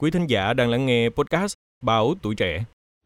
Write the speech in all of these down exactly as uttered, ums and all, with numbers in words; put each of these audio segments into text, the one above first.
Quý thính giả đang lắng nghe podcast Báo Tuổi Trẻ.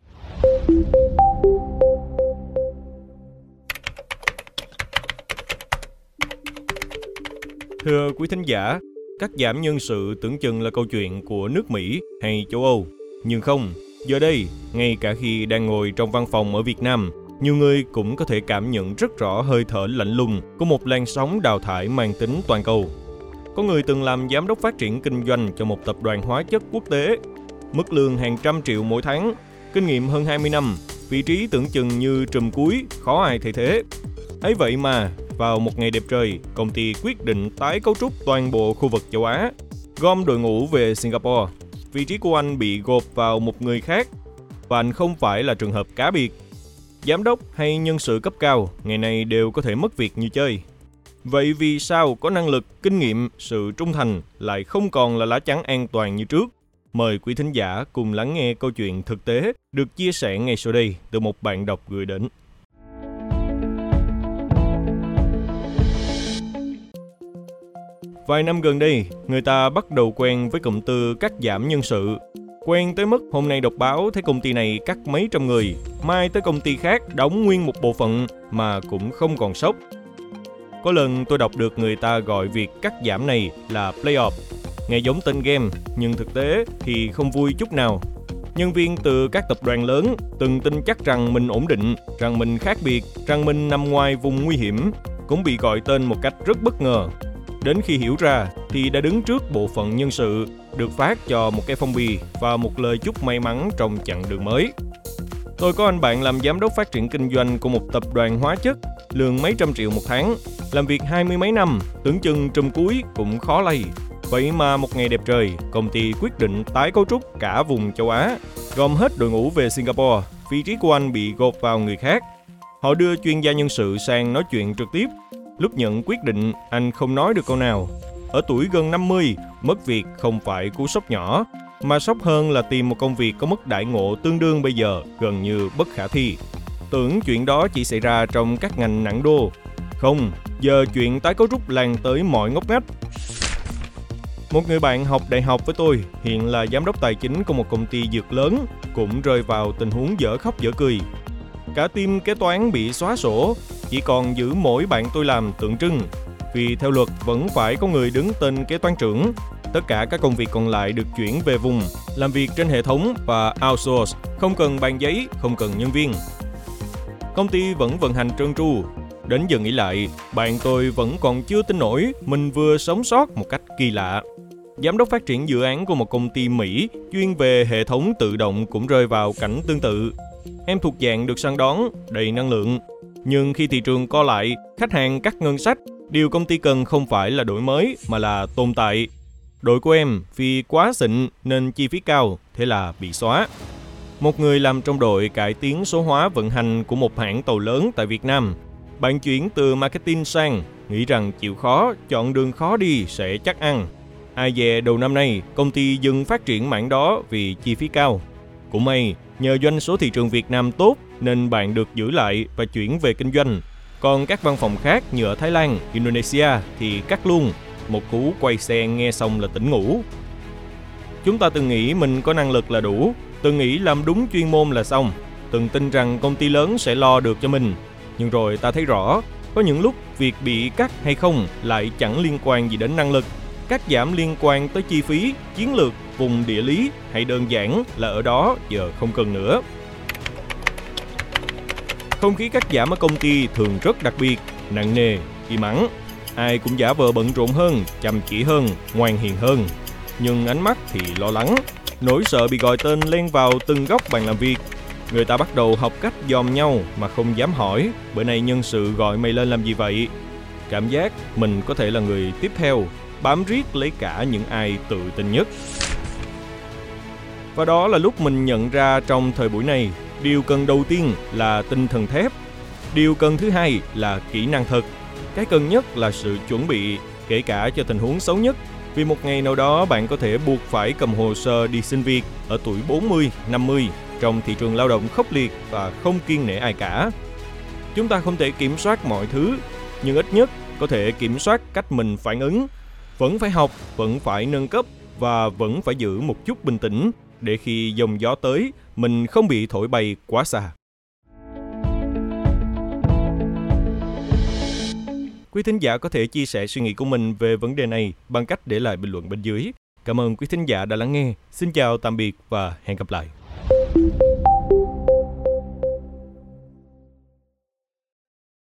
Thưa quý thính giả, cắt giảm nhân sự tưởng chừng là câu chuyện của nước Mỹ hay châu Âu. Nhưng không, giờ đây, ngay cả khi đang ngồi trong văn phòng ở Việt Nam, nhiều người cũng có thể cảm nhận rất rõ hơi thở lạnh lùng của một làn sóng đào thải mang tính toàn cầu. Có người từng làm giám đốc phát triển kinh doanh cho một tập đoàn hóa chất quốc tế, mức lương hàng trăm triệu mỗi tháng, kinh nghiệm hơn hai mươi năm, vị trí tưởng chừng như trùm cuối, khó ai thay thế. Ấy vậy mà, vào một ngày đẹp trời, công ty quyết định tái cấu trúc toàn bộ khu vực châu Á, gom đội ngũ về Singapore. Vị trí của anh bị gộp vào một người khác, và anh không phải là trường hợp cá biệt. Giám đốc hay nhân sự cấp cao, ngày nay đều có thể mất việc như chơi. Vậy vì sao có năng lực, kinh nghiệm, sự trung thành lại không còn là lá chắn an toàn như trước? Mời quý thính giả cùng lắng nghe câu chuyện thực tế được chia sẻ ngay sau đây từ một bạn đọc gửi đến. Vài năm gần đây, người ta bắt đầu quen với cụm từ cắt giảm nhân sự. Quen tới mức hôm nay đọc báo thấy công ty này cắt mấy trăm người, mai tới công ty khác đóng nguyên một bộ phận mà cũng không còn sốc. Có lần tôi đọc được người ta gọi việc cắt giảm này là playoff. Nghe giống tên game, nhưng thực tế thì không vui chút nào. Nhân viên từ các tập đoàn lớn từng tin chắc rằng mình ổn định, rằng mình khác biệt, rằng mình nằm ngoài vùng nguy hiểm, cũng bị gọi tên một cách rất bất ngờ. Đến khi hiểu ra thì đã đứng trước bộ phận nhân sự, được phát cho một cái phong bì và một lời chúc may mắn trong chặng đường mới. Tôi có anh bạn làm giám đốc phát triển kinh doanh của một tập đoàn hóa chất, lương mấy trăm triệu một tháng, làm việc hai mươi mấy năm, tưởng chừng trùm cuối cũng khó lay. Vậy mà một ngày đẹp trời, công ty quyết định tái cấu trúc cả vùng châu Á, gom hết đội ngũ về Singapore, vị trí của anh bị gộp vào người khác. Họ đưa chuyên gia nhân sự sang nói chuyện trực tiếp. Lúc nhận quyết định, anh không nói được câu nào. Ở tuổi gần năm mươi, mất việc không phải cú sốc nhỏ, mà sốc hơn là tìm một công việc có mức đãi ngộ tương đương bây giờ gần như bất khả thi. Tưởng chuyện đó chỉ xảy ra trong các ngành nặng đô. Không, giờ chuyện tái cấu trúc lan tới mọi ngóc ngách. Một người bạn học đại học với tôi, hiện là giám đốc tài chính của một công ty dược lớn, cũng rơi vào tình huống dở khóc dở cười. Cả team kế toán bị xóa sổ, chỉ còn giữ mỗi bạn tôi làm tượng trưng. Vì theo luật vẫn phải có người đứng tên kế toán trưởng. Tất cả các công việc còn lại được chuyển về vùng, làm việc trên hệ thống và outsource, không cần bàn giấy, không cần nhân viên. Công ty vẫn vận hành trơn tru. Đến giờ nghĩ lại, bạn tôi vẫn còn chưa tin nổi mình vừa sống sót một cách kỳ lạ. Giám đốc phát triển dự án của một công ty Mỹ chuyên về hệ thống tự động cũng rơi vào cảnh tương tự. Em thuộc dạng được săn đón, đầy năng lượng. Nhưng khi thị trường co lại, khách hàng cắt ngân sách, điều công ty cần không phải là đổi mới mà là tồn tại. Đội của em vì quá xịn nên chi phí cao, thế là bị xóa. Một người làm trong đội cải tiến số hóa vận hành của một hãng tàu lớn tại Việt Nam. Bạn chuyển từ marketing sang, nghĩ rằng chịu khó, chọn đường khó đi sẽ chắc ăn. Ai dè đầu năm nay, công ty dừng phát triển mảng đó vì chi phí cao. Cũng may, nhờ doanh số thị trường Việt Nam tốt nên bạn được giữ lại và chuyển về kinh doanh. Còn các văn phòng khác như ở Thái Lan, Indonesia thì cắt luôn. Một cú quay xe nghe xong là tỉnh ngủ. Chúng ta từng nghĩ mình có năng lực là đủ, từng nghĩ làm đúng chuyên môn là xong, từng tin rằng công ty lớn sẽ lo được cho mình. Nhưng rồi ta thấy rõ, có những lúc việc bị cắt hay không lại chẳng liên quan gì đến năng lực. Cắt giảm liên quan tới chi phí, chiến lược, vùng địa lý hay đơn giản là ở đó giờ không cần nữa. Không khí cắt giảm ở công ty thường rất đặc biệt, nặng nề, im ắng. Ai cũng giả vờ bận rộn hơn, chăm chỉ hơn, ngoan hiền hơn. Nhưng ánh mắt thì lo lắng, nỗi sợ bị gọi tên len vào từng góc bàn làm việc. Người ta bắt đầu học cách dòm nhau mà không dám hỏi, bữa nay nhân sự gọi mày lên làm gì vậy? Cảm giác mình có thể là người tiếp theo, bám riết lấy cả những ai tự tin nhất. Và đó là lúc mình nhận ra trong thời buổi này, điều cần đầu tiên là tinh thần thép. Điều cần thứ hai là kỹ năng thật. Cái cần nhất là sự chuẩn bị, kể cả cho tình huống xấu nhất. Vì một ngày nào đó bạn có thể buộc phải cầm hồ sơ đi xin việc ở tuổi bốn mươi, năm mươi trong thị trường lao động khốc liệt và không kiêng nể ai cả. Chúng ta không thể kiểm soát mọi thứ, nhưng ít nhất có thể kiểm soát cách mình phản ứng. Vẫn phải học, vẫn phải nâng cấp, và vẫn phải giữ một chút bình tĩnh để khi dòng gió tới, mình không bị thổi bay quá xa. Quý thính giả có thể chia sẻ suy nghĩ của mình về vấn đề này bằng cách để lại bình luận bên dưới. Cảm ơn quý thính giả đã lắng nghe. Xin chào, tạm biệt và hẹn gặp lại.